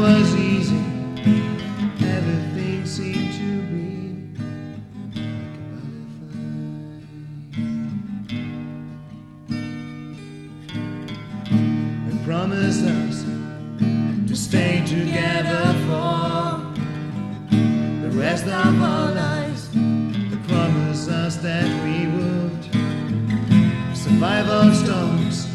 was easy. Everything seemed to be fine. We promised us to stay together for the rest of our lives. They promised us that we would survive on storms